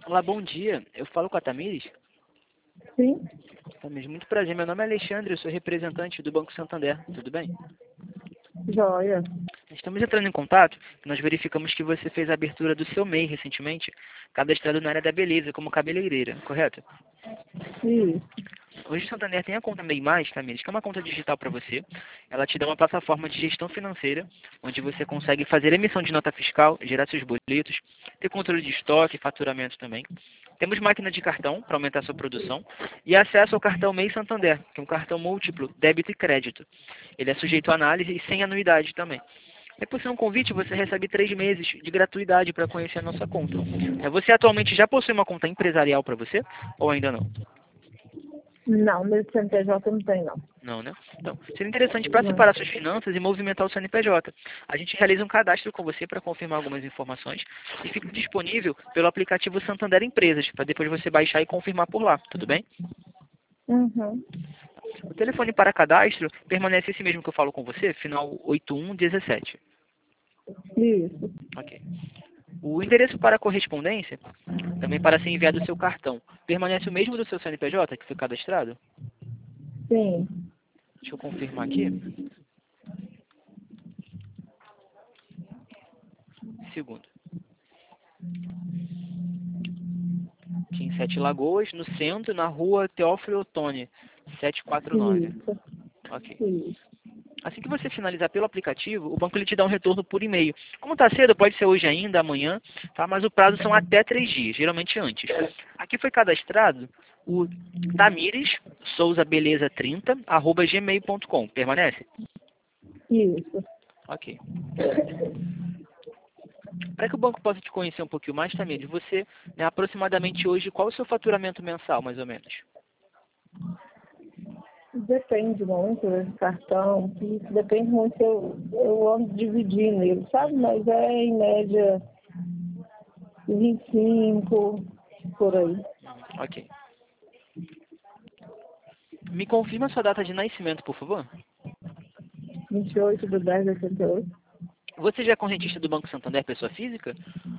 Olá, bom dia. Eu falo com a Tamires. Sim, Tamires, muito prazer. Meu nome é Alexandre, eu sou representante do Banco Santander. Tudo bem? joia. Estamos entrando em contato. Nós verificamos que você fez a abertura do seu MEI recentemente, cadastrado na área da beleza como cabeleireira, correto? Isso. Hoje o Santander tem a conta MEI+, Tamires, que é uma conta digital para você. Ela te dá uma plataforma de gestão financeira, onde você consegue fazer emissão de nota fiscal, gerar seus boletos, ter controle de estoque, faturamento também. Temos máquina de cartão para aumentar sua produção e acesso ao cartão MEI Santander, que é um cartão múltiplo, débito e crédito. Ele é sujeito a análise e sem anuidade também. E por ser um convite, você recebe 3 meses de gratuidade para conhecer a nossa conta. Você atualmente já possui uma conta empresarial para você ou ainda não? Não, meu CNPJ não tem, não. Não, né? Então, seria interessante para Não. separar suas finanças e movimentar o CNPJ. A gente realiza um cadastro com você para confirmar algumas informações e fica disponível pelo aplicativo Santander Empresas, para depois você baixar e confirmar por lá, tudo bem? Uhum. O telefone para cadastro permanece esse mesmo que eu falo com você, final 8117. Isso. Ok. O endereço para correspondência, também para ser enviado o seu cartão, permanece o mesmo do seu CNPJ que foi cadastrado? Sim. Deixa eu confirmar aqui. Segundo. Aqui em Sete Lagoas, no centro, na rua Teófilo Otoni, 749. Isso. Ok. Isso. Assim que você finalizar pelo aplicativo, o banco ele te dá um retorno por e-mail. Como está cedo, pode ser hoje ainda, amanhã, tá? Mas o prazo são até 3 dias, geralmente antes. Aqui foi cadastrado o Tamires Souza Beleza 30, @gmail.com. Permanece? Isso. Ok. Para que o banco possa te conhecer um pouquinho mais, Tamires, você, né, aproximadamente hoje, qual o seu faturamento mensal, mais ou menos? Depende muito desse cartão. Isso depende muito se eu ando dividindo ele, sabe? Mas é em média 25 por aí. Ok. Me confirma sua data de nascimento, por favor. 28/10/88. Você já é correntista do Banco Santander, pessoa física?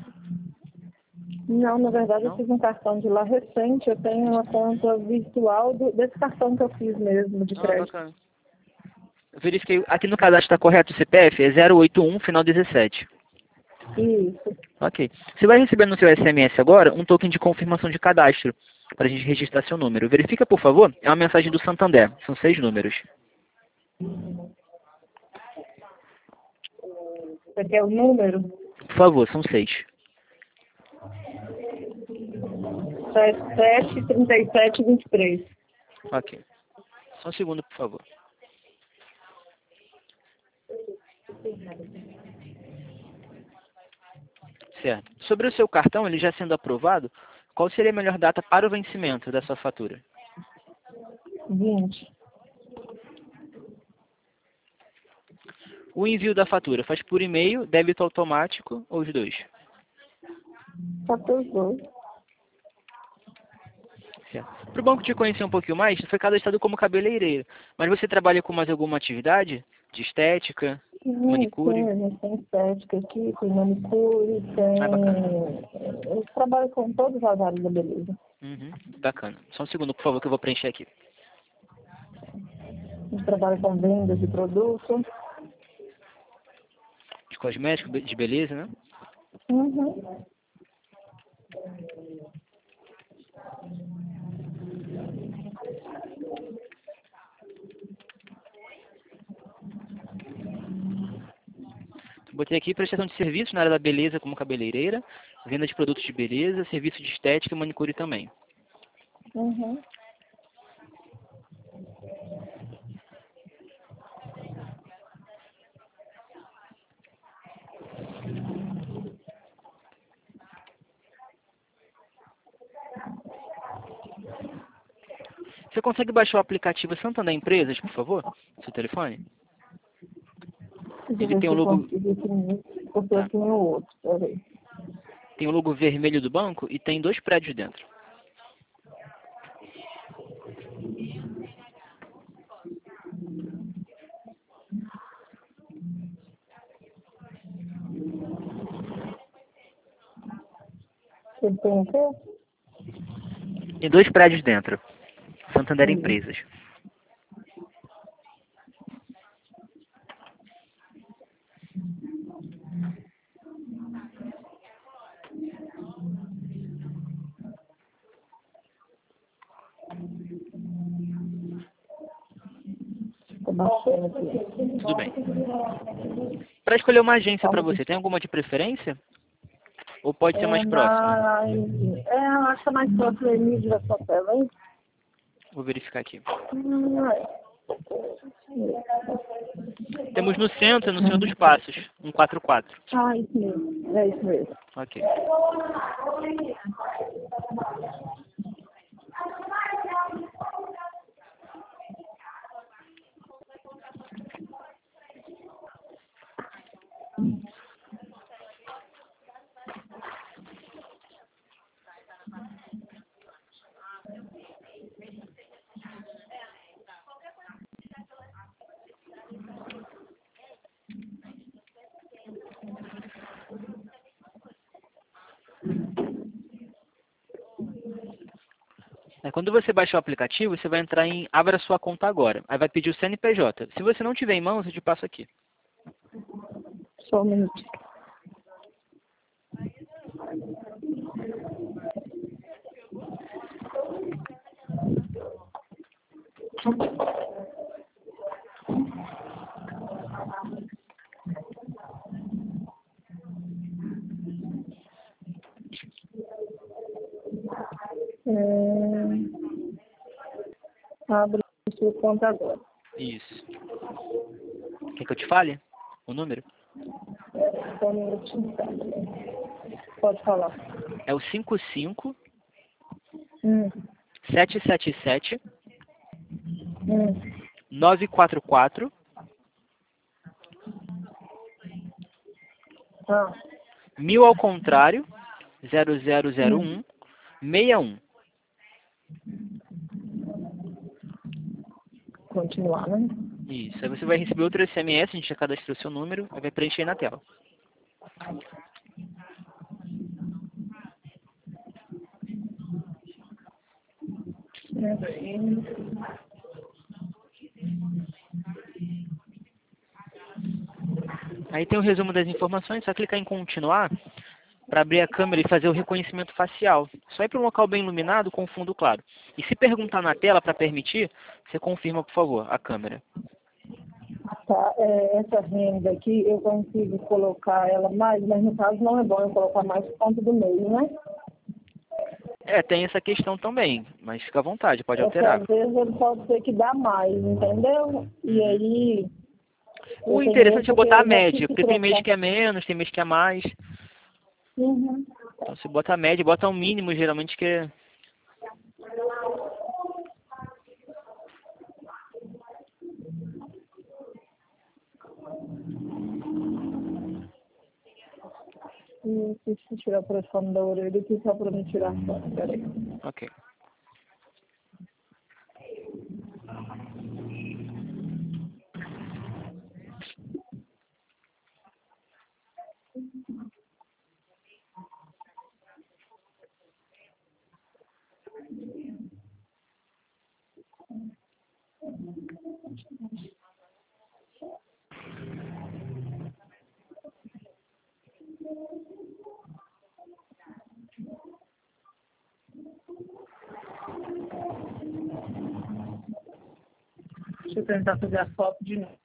Não, na verdade eu Não? fiz um cartão de lá recente. Eu tenho uma conta virtual desse cartão que eu fiz mesmo, de Ah, crédito. bacana. Eu verifiquei. Aqui no cadastro está correto o CPF, é 081, final 17. Isso. Ok. Você vai receber no seu SMS agora um token de confirmação de cadastro para a gente registrar seu número. Verifica, por favor. É uma mensagem do Santander. São 6 números. Você quer o número? Por favor, são 6. 773723. Ok. Só um segundo, por favor. Certo. Sobre o seu cartão, ele já sendo aprovado, qual seria a melhor data para o vencimento da sua fatura? 20. O envio da fatura faz por e-mail, débito automático ou os dois? Só para os dois. Para o banco te conhecer um pouquinho mais, você foi cadastrado como cabeleireiro. Mas você trabalha com mais alguma atividade? De estética, manicure? Sim, a gente tem estética aqui, tem manicure, Ah, bacana. tem. Eu trabalho com todas as áreas da beleza. Uhum, bacana. Só um segundo, por favor, que eu vou preencher aqui. A gente trabalha com vendas de produtos. De cosmético, de beleza, né? Uhum. Botei aqui prestação de serviços na área da beleza como cabeleireira, venda de produtos de beleza, serviço de estética e manicure também. Uhum. Você consegue baixar o aplicativo Santander Empresas, por favor? No seu telefone? Deixa eu Ele ver tem se o eu logo, consigo aqui, porque eu tá, tenho outro. Peraí. tem o logo vermelho do banco e tem 2 prédios dentro. Ele tem o quê? Tem 2 prédios dentro. Santander Hum. Empresas. Tô baixando aqui. Tudo bem. Para escolher uma agência para você, tem alguma de preferência? Ou pode ser mais próxima? Acho que é mais próximo da Emílio da sua tela, hein? Vou verificar aqui. É. Temos no centro, no Senhor dos Passos, 144. Ah, isso mesmo. É isso mesmo. Ok. Quando você baixar o aplicativo, você vai entrar em Abra sua conta agora. Aí vai pedir o CNPJ. Se você não tiver em mãos, eu te passo aqui. Só um minuto. Abre sua conta agora. Isso. Quer que eu te fale o número? Só um minutinho. Pode falar. É o 55 Hum. 777 Hum. 944 Ah. 1000 ao contrário 0001 61. Continuar, né? Isso. Aí você vai receber outro SMS, a gente já cadastrou seu número, aí vai preencher na tela. Aí tem o resumo das informações, só clicar em continuar para abrir a câmera e fazer o reconhecimento facial. Só ir para um local bem iluminado com fundo claro. E se perguntar na tela para permitir, você confirma, por favor, a câmera. Tá, essa renda aqui eu consigo colocar ela mais, mas no caso não é bom eu colocar mais por conta do meio, né? Tem essa questão também, mas fica à vontade, pode Porque alterar. às vezes ele pode ter que dar mais, entendeu? E aí. O Eu tenho medo interessante é porque botar a eu já tive média, que porque tem mês trocar. que é menos, tem mês que é mais. Uhum. Então você bota a média, bota o mínimo, geralmente que é... Deixa eu tirar o telefone da orelha aqui só para me tirar só. Peraí. Ok. Deixa eu tentar fazer a foto de novo.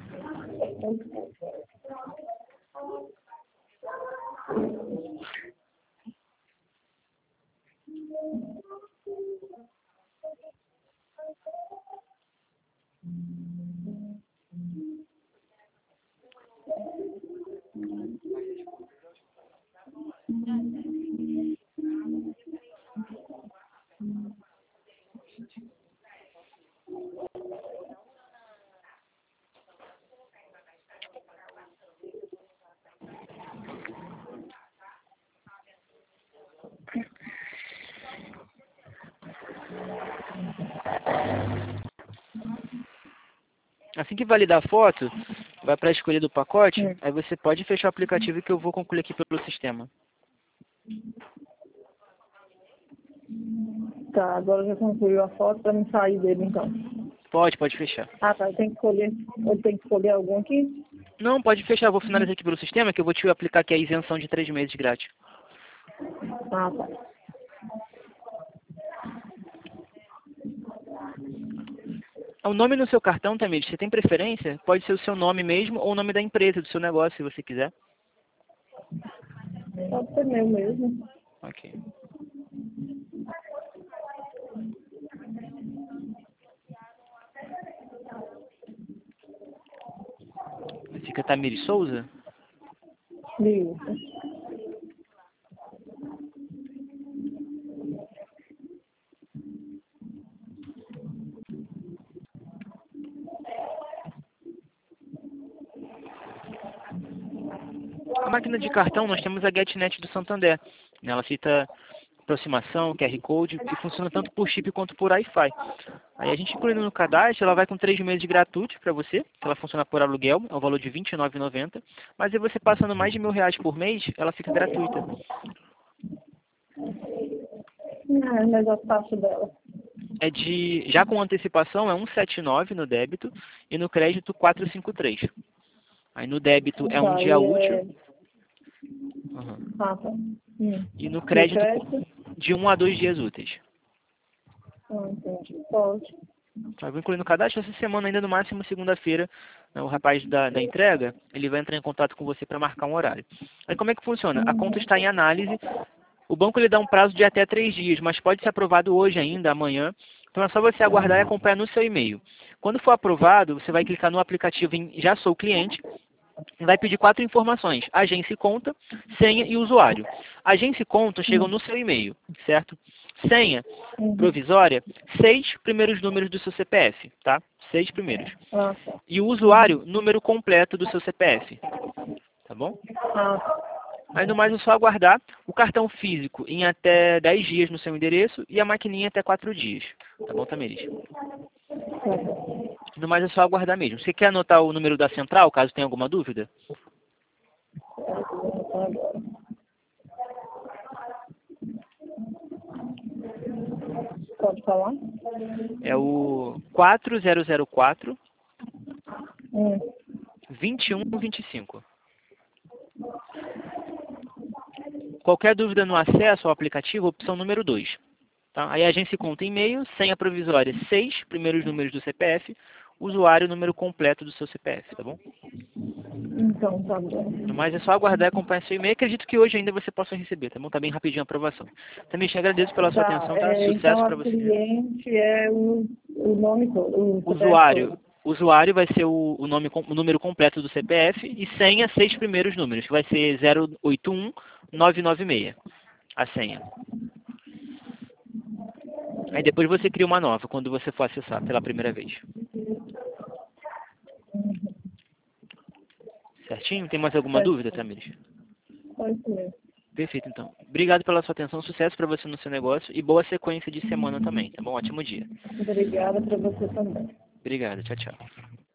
Assim que validar a foto, vai para a escolha do pacote, Hum. aí você pode fechar o aplicativo que eu vou concluir aqui pelo sistema. Tá, agora já concluiu a foto para me sair dele, então. Pode fechar. Ah, tá, eu tenho que escolher algum aqui? Não, pode fechar. Vou finalizar aqui pelo sistema que eu vou te aplicar aqui a isenção de 3 meses grátis. Ah, tá. O nome no seu cartão, Tamires, você tem preferência? Pode ser o seu nome mesmo ou o nome da empresa, do seu negócio, se você quiser. Pode ser meu mesmo. Ok. Fica Tamires Souza? Isso. A máquina de cartão, nós temos a GetNet do Santander. Ela aceita aproximação, QR Code, e funciona tanto por chip quanto por Wi-Fi. Aí a gente incluindo no cadastro, ela vai com 3 meses gratuitos para você, que ela funciona por aluguel, é o valor de R$ 29,90. Mas aí você passando mais de R$ 1.000 por mês, ela fica gratuita. Mas a taxa dela. Já com antecipação, é 179 no débito e no crédito 453. Aí no débito é um Tá, dia útil. Uhum. Ah, tá. E no crédito de 1 a 2 dias úteis. Entendi. Pode. Tá, vou incluir no cadastro essa semana ainda, no máximo segunda-feira, né, o rapaz da entrega, ele vai entrar em contato com você para marcar um horário. Aí como é que funciona? A conta está em análise, o banco lhe dá um prazo de até 3 dias, mas pode ser aprovado hoje ainda, amanhã. Então é só você aguardar e acompanhar no seu e-mail. Quando for aprovado, você vai clicar no aplicativo em Já Sou Cliente, e vai pedir 4 informações: agência e conta, senha e usuário. Agência e conta chegam no seu e-mail, certo? Senha provisória, 6 primeiros números do seu CPF, tá? 6 primeiros. Ah, tá. E o usuário, número completo do seu CPF, tá bom? Ah, tá. Aí no mais é só aguardar o cartão físico em até 10 dias no seu endereço e a maquininha até 4 dias, tá bom, Tamires? No mais é só aguardar mesmo. Você quer anotar o número da central, caso tenha alguma dúvida? Agora. Pode falar? É o 4004 2125. Qualquer dúvida no acesso ao aplicativo, opção número 2. Tá? Aí a agência e conta e-mail, senha provisória 6 primeiros números do CPF, usuário número completo do seu CPF, tá bom? Então, tá bom. Mas é só aguardar e acompanhar seu e-mail. Acredito que hoje ainda você possa receber, tá bom? Tá bem rapidinho a aprovação. Também te agradeço pela sua atenção, tá? Sucesso Então, para a você. cliente é o nome todo. Usuário vai ser o número completo do CPF e senha 6 primeiros números, que vai ser 081996, a senha. Aí depois você cria uma nova, quando você for acessar pela primeira vez. Certinho? Tem mais alguma dúvida, Tamires? Pode ser. Perfeito, então. Obrigado pela sua atenção, sucesso para você no seu negócio e boa sequência de semana também, tá bom? Ótimo dia. Obrigada para você também. Obrigado, tchau, tchau.